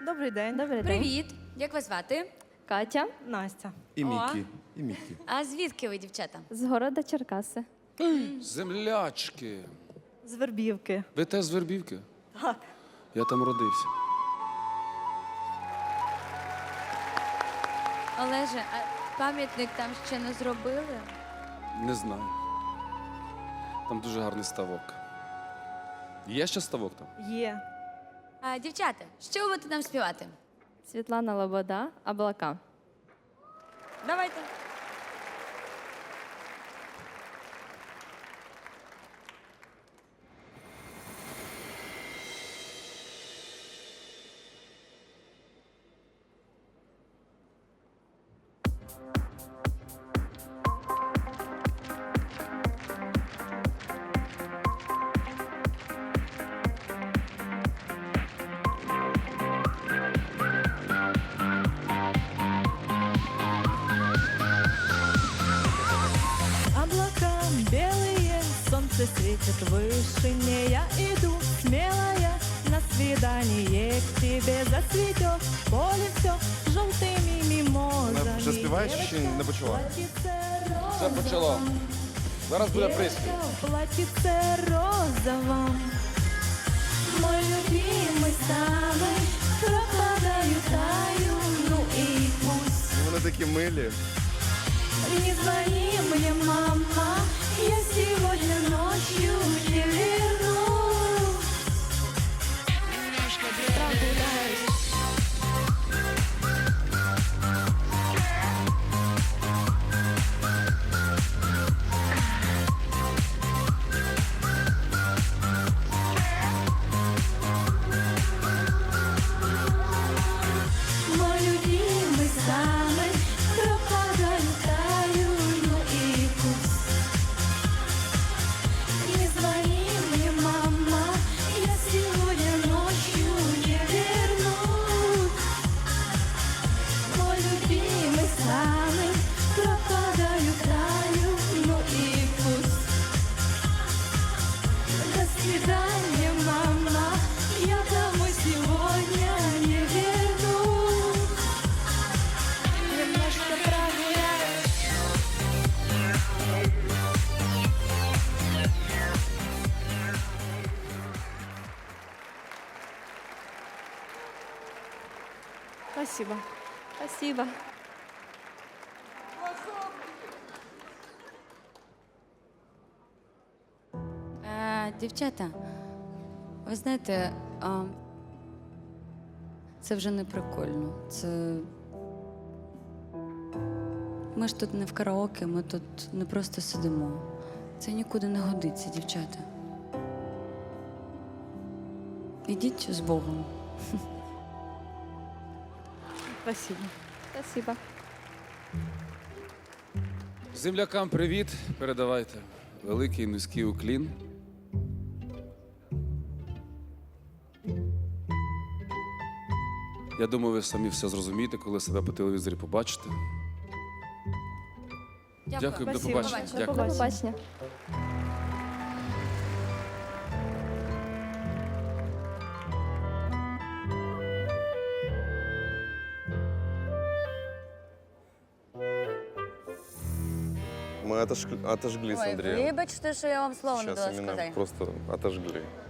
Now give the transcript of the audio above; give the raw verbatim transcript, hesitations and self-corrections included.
Добрий день. Добрий день. Привіт. Як вас звати? Катя Настя. І О. Мікі. І Мікі. А звідки ви, дівчата? з города Черкаси. Землячки. З Вербівки. Ви теж з Вербівки? Так. Я там родився. Олеже, а пам'ятник там ще не зробили? Не знаю. Там дуже гарний ставок. Є ще ставок там? Є. А, дівчата, що ви будете нам співати? Світлана Лобода, облака. Давайте. Облака белые, солнце светит выше. Я иду смелая на свидание к тебе. Зацветет поле все желтыми мимозами. Вона вже співає чи ще не почала? Все почало. Зараз буде приспів. Платьице розовом. Мой любимый самый, пропадаю, таю, ну и пусть. Вони такі милі. Не звони мне, мама, я сегодня ночью не вернусь. Немножко прогуляюсь. Мой любимый самый, пропадаю, таю, ну и пусть. Не звони мне, мама, я сегодня ночью не вернусь. Мой любимый самый, пропадаю, таю, ну и пусть. До свидания, мама, я домой сегодня не вернусь. Немножко прогуляюсь. Спасибо. Спасибо. А, дівчата, ви знаєте, а, це вже не прикольно. Це. Ми ж тут не в караоке, ми тут не просто сидимо. Це нікуди не годиться, дівчата. Ідіть з Богом. Спасибо. Спасибо. Землякам привіт. Передавайте. Великий низький уклін. Я думаю, ви самі все зрозумієте, коли себе по телевізорі побачите. Дякую, до Спасибо. побачення. До Дякую. До побачення. Ми отож- отожгли з Ой, Андрієм. вибачте, що я вам слово не Сейчас дала именно сказати. просто отожгли.